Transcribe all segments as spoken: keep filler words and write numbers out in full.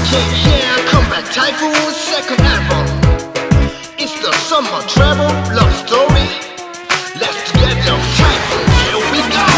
Yeah, yeah, come back, Typhoon, second album. It's the summer travel love story. Let's get them Typhoon, here we go.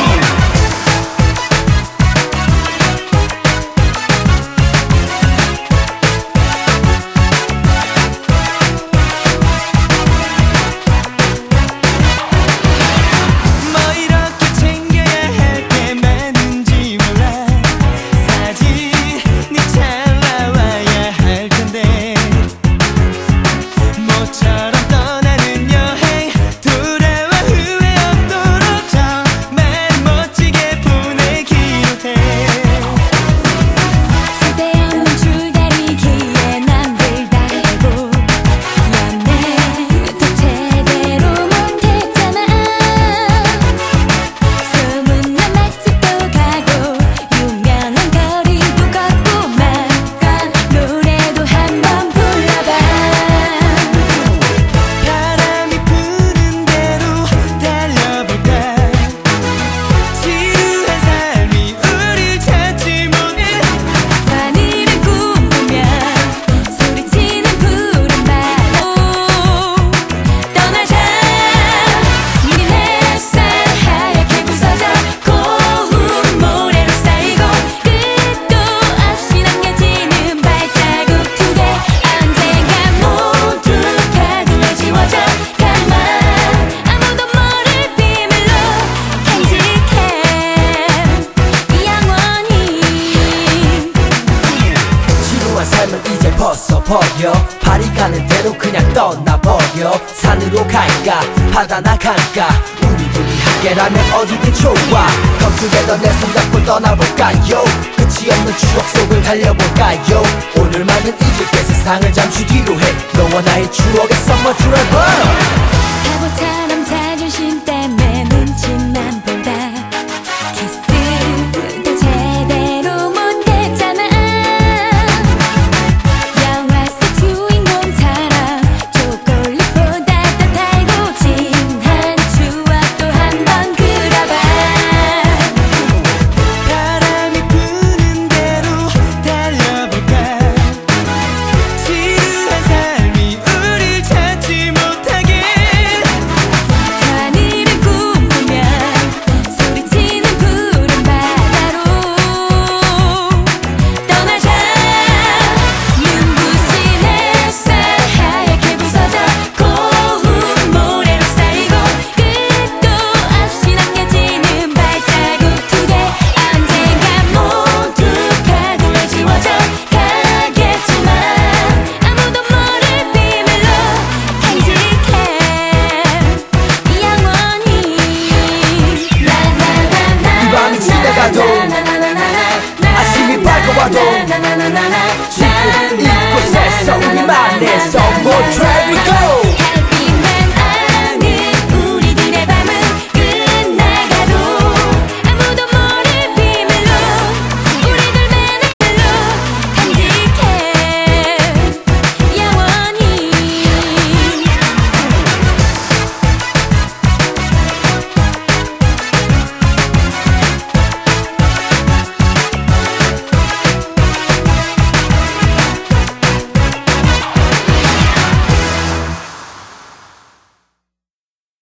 벗어버려 발이 가는 대로 그냥 떠나버려. 산으로 갈까 바다나 갈까 우리 둘이 함께라면 어디든 좋아. Come together 내 손 잡고 떠나볼까요. 끝이 없는 추억 속을 달려볼까요. 오늘만은 잊을게 세상을 잠시 뒤로 해. 너와 나의 추억의 summer travel. 바보처럼 자존심 때문에 눈치만 보다 키스도 제대로 못했잖아. 영화 속 주인공처럼 초콜릿보다 더 달고 진한 추억도 한번 그려봐. 바람이 부는 대로 달려볼까. 지루한 삶이 우릴 찾지 못하게. 하늘을 꿈꾸며 소리치는 푸른 바다로 떠나자. 눈부신 햇살 하얗게 부서져 고운 모래로 쌓이고 끝도 없이 남겨지는 발자국 두 개. 언젠가 모두 가구에 지워져 가겠지만 아무도 모를 비밀로 간직해 영원히. 이 밤이 지나가도 아침이 밝아와도 지금 이곳에서 우리만의 summer travel go.